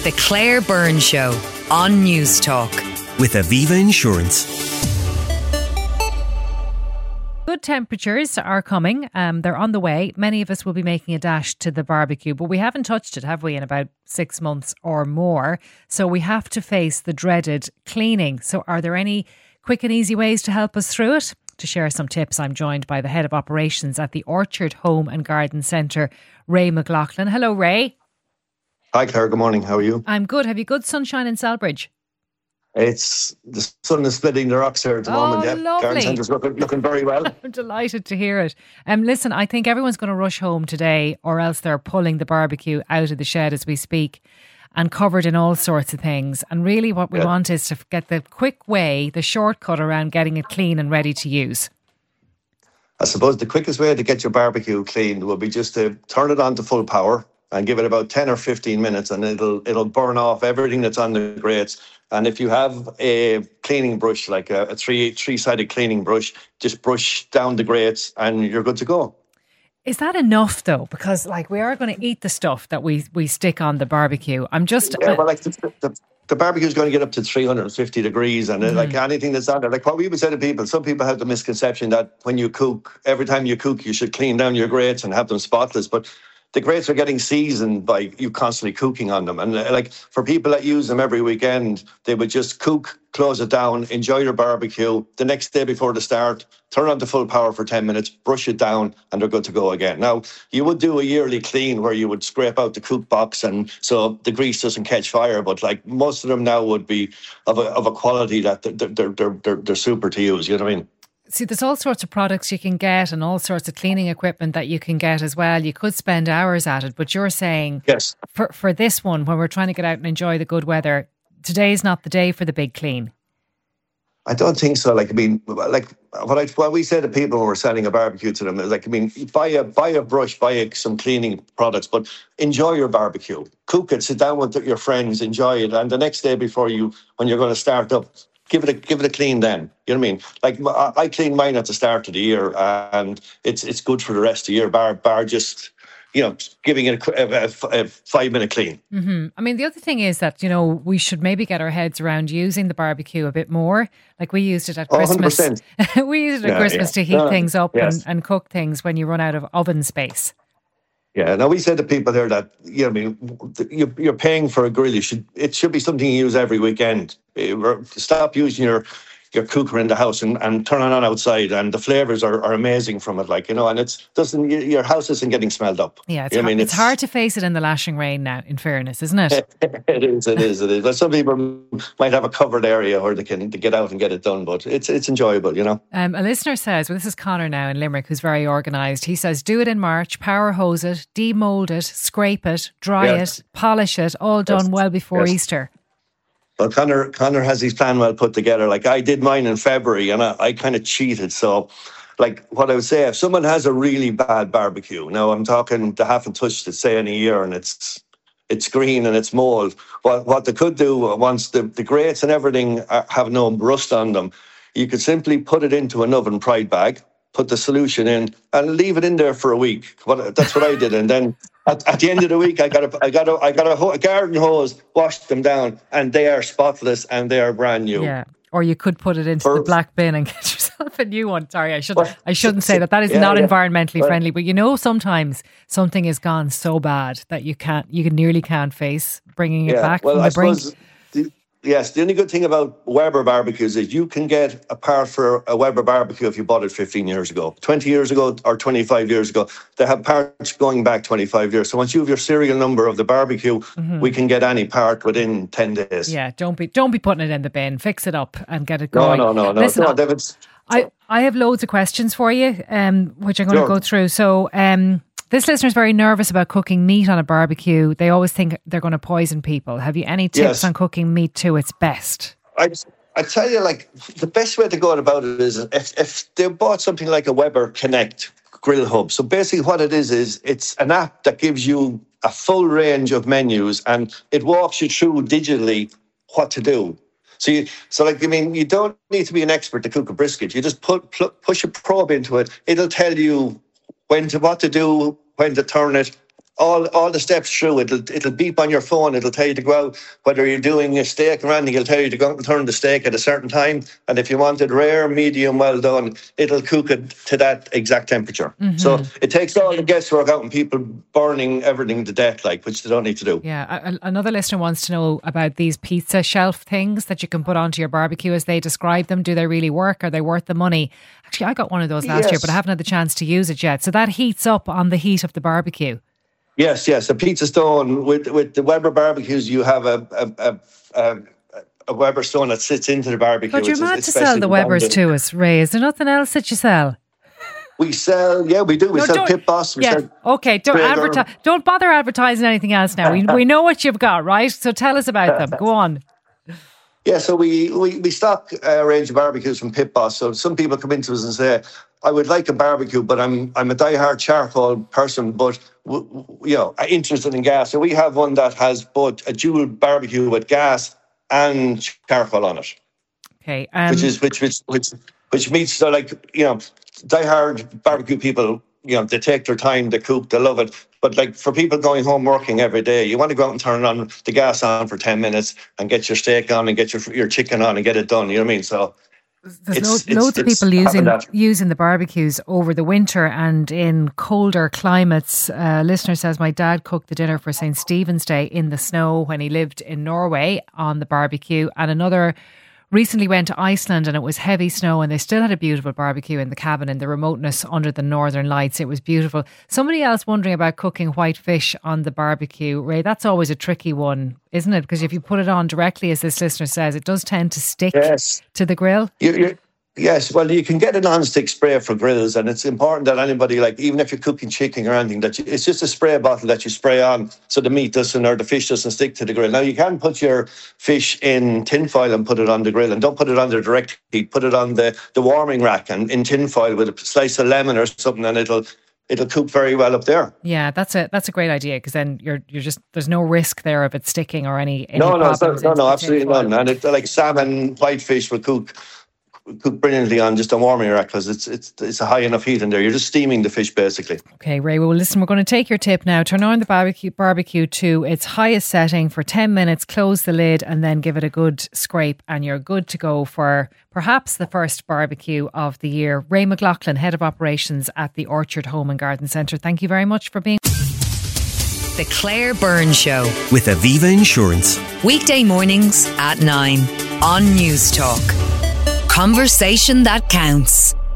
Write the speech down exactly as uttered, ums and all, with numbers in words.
The Claire Byrne Show on News Talk. With Aviva Insurance. Good temperatures are coming. Um, they're on the way. Many of us will be making a dash to the barbecue, but we haven't touched it, have we, in about six months or more. So we have to face the dreaded cleaning. So are there any quick and easy ways to help us through it? To share some tips, I'm joined by the Head of Operations at the Orchard Home and Garden Centre, Ray McLaughlin. Hello, Ray. Hi, Claire. Good morning. How are you? I'm good. Have you good sunshine in Selbridge? It's the sun is splitting the rocks here at the oh, moment. Yeah, lovely. Garden Centre's looking, looking very well. I'm delighted to hear it. Um, listen, I think everyone's going to rush home today, or else they're pulling the barbecue out of the shed as we speak, and covered in all sorts of things. And really, what we yeah. want is to get the quick way, the shortcut around getting it clean and ready to use. I suppose the quickest way to get your barbecue cleaned will be just to turn it on to full power and give it about ten or fifteen minutes, and it'll it'll burn off everything that's on the grates. And if you have a cleaning brush, like a, a three three-sided cleaning brush, just brush down the grates and you're good to go. Is that enough though? Because like we are going to eat the stuff that we we stick on the barbecue. I'm just yeah, well, like the, the, the barbecue is going to get up to three hundred fifty degrees, and mm. like anything that's on there, like what we would say to people, some people have the misconception that when you cook, every time you cook, you should clean down your grates and have them spotless, but the grates are getting seasoned by you constantly cooking on them. And uh, like for people that use them every weekend, they would just cook, close it down, enjoy your barbecue. The next day before the start, turn on to full power for ten minutes, brush it down, and they're good to go again. Now, you would do a yearly clean where you would scrape out the cook box and so the grease doesn't catch fire. But like most of them now would be of a, of a quality that they're, they're, they're, they're, they're super to use, you know what I mean? See, there's all sorts of products you can get and all sorts of cleaning equipment that you can get as well. You could spend hours at it, but you're saying yes. for, for this one, when we're trying to get out and enjoy the good weather, today's not the day for the big clean. I don't think so. Like, I mean, like what I what we say to people when we're selling a barbecue to them is like, I mean, buy a buy a brush, buy a, some cleaning products, but enjoy your barbecue. Cook it, sit down with your friends, enjoy it, and the next day before you, when you're going to start up, give it a give it a clean then. You know what I mean? Like I, I clean mine at the start of the year, and it's it's good for the rest of the year. Bar bar just, you know, giving it a, a, a five minute clean. Mm-hmm. I mean, the other thing is that, you know, we should maybe get our heads around using the barbecue a bit more. Like we used it at Christmas. Oh, we used it at yeah, Christmas yeah. to heat no, things up yes. and, and cook things when you run out of oven space. Yeah, now we said to people there that, you know, I mean, you're, you're paying for a grill. You should it should be something you use every weekend. Stop using your your cooker in the house and, and turn it on outside, and the flavours are, are amazing from it, like, you know, and it's doesn't your house isn't getting smelled up. Yeah, it's, you know hard, I mean? it's, it's hard to face it in the lashing rain now, in fairness, isn't it? it is, it is, it is. Like some people might have a covered area where they can to get out and get it done, but it's it's enjoyable, you know. Um, a listener says, well, this is Connor now in Limerick, who's very organised. He says, do it in March, power hose it, demould it, scrape it, dry yeah. it, polish it, all done yes. well before yes. Easter. Well, Connor, Connor has his plan well put together. Like I did mine in February, and I, I kind of cheated. So, like what I would say, if someone has a really bad barbecue, now I'm talking they haven't touched it, say, in a year, and it's it's green and it's mold. What what they could do once the, the grates and everything are, have no rust on them, you could simply put it into an oven pride bag, put the solution in, and leave it in there for a week. What, that's what I did, and then. At, at the end of the week, I got a, I got a, I got a, ho- a garden hose, washed them down, and they are spotless and they are brand new. Yeah, or you could put it into For, the black bin and get yourself a new one. Sorry, I shouldn't, well, I shouldn't say that. That is yeah, not yeah. environmentally well, friendly. But you know, sometimes something has gone so bad that you can't, you can nearly can't face bringing it yeah, back well, from I the brink. Suppose the, yes, the only good thing about Weber barbecues is you can get a part for a Weber barbecue if you bought it fifteen years ago, twenty years ago, or twenty-five years ago. They have parts going back twenty-five years. So once you have your serial number of the barbecue, mm-hmm. we can get any part within ten days. Yeah, don't be don't be putting it in the bin. Fix it up and get it going. No, no, no, no. Listen, no David's, I, I have loads of questions for you, um, which I'm going sure. to go through. So, um, this listener is very nervous about cooking meat on a barbecue. They always think they're going to poison people. Have you any tips yes. on cooking meat to its best? I I tell you, like, the best way to go about it is if if they bought something like a Weber Connect grill hub. So basically what it is, is it's an app that gives you a full range of menus and it walks you through digitally what to do. So, you, so like, I mean, you don't need to be an expert to cook a brisket. You just put, pl- push a probe into it. It'll tell you when to, what to do, when to turn it, all all the steps through. It'll it'll beep on your phone. It'll tell you to go out, whether you're doing a steak or anything. It'll tell you to go out and turn the steak at a certain time. And if you want it rare, medium, well done, it'll cook it to that exact temperature. Mm-hmm. So it takes all the guesswork out and people burning everything to death, like, which they don't need to do. Yeah. A- another listener wants to know about these pizza shelf things that you can put onto your barbecue as they describe them. Do they really work? Are they worth the money? Actually, I got one of those last yes. year, but I haven't had the chance to use it yet. So that heats up on the heat of the barbecue. Yes, yes. A pizza stone with with the Weber barbecues, you have a a, a, a Weber stone that sits into the barbecue. But you're it's, mad it's to sell the Webers to us, Ray. Is there nothing else that you sell? We sell, yeah, we do. We no, sell Pit Boss. We yeah, sell okay. Don't advertise. Don't bother advertising anything else now. We we know what you've got, right? So tell us about them. Go on. Yeah, so we we, we stock a range of barbecues from Pit Boss. So some people come into us and say, I would like a barbecue, but I'm I'm a diehard charcoal person, but w- w- you know, interested in gas. So we have one that has both a dual barbecue with gas and charcoal on it. Okay, um, which is which which which which meets so like you know, diehard barbecue people. You know, they take their time, they cook, they love it. But like for people going home working every day, you want to go out and turn on the gas on for ten minutes and get your steak on and get your your chicken on and get it done. You know what I mean? So. There's It's, lo- it's, loads it's of people using that. using the barbecues over the winter and in colder climates. Uh, listener says, my dad cooked the dinner for Saint Stephen's Day in the snow when he lived in Norway on the barbecue. And another recently went to Iceland and it was heavy snow and they still had a beautiful barbecue in the cabin in the remoteness under the northern lights. It was beautiful. Somebody else wondering about cooking white fish on the barbecue. Ray, that's always a tricky one, isn't it? Because if you put it on directly, as this listener says, it does tend to stick Yes. to the grill. You, you, yes, well, you can get a non-stick spray for grills, and it's important that anybody, like, even if you're cooking chicken or anything, that you, it's just a spray bottle that you spray on so the meat doesn't or the fish doesn't stick to the grill. Now, you can put your fish in tin foil and put it on the grill, and don't put it on the direct heat. Put it on the, the warming rack and in tin foil with a slice of lemon or something, and it'll it'll cook very well up there. Yeah, that's a that's a great idea because then you're you're just there's no risk there of it sticking or any, any no, no, it's problems not, no, into no, the absolutely tin foil. none. And it, like salmon, whitefish will cook cook brilliantly on just a warming rack because it's it's it's a high enough heat in there. You're just steaming the fish basically. Okay, Ray. Well, listen, we're going to take your tip now. Turn on the barbecue barbecue to its highest setting for ten minutes. Close the lid and then give it a good scrape, and you're good to go for perhaps the first barbecue of the year. Ray McLaughlin, Head of Operations at the Orchard Home and Garden Centre. Thank you very much for being. The Claire Byrne Show. With Aviva Insurance. Weekday mornings at nine on News Talk. Conversation that counts.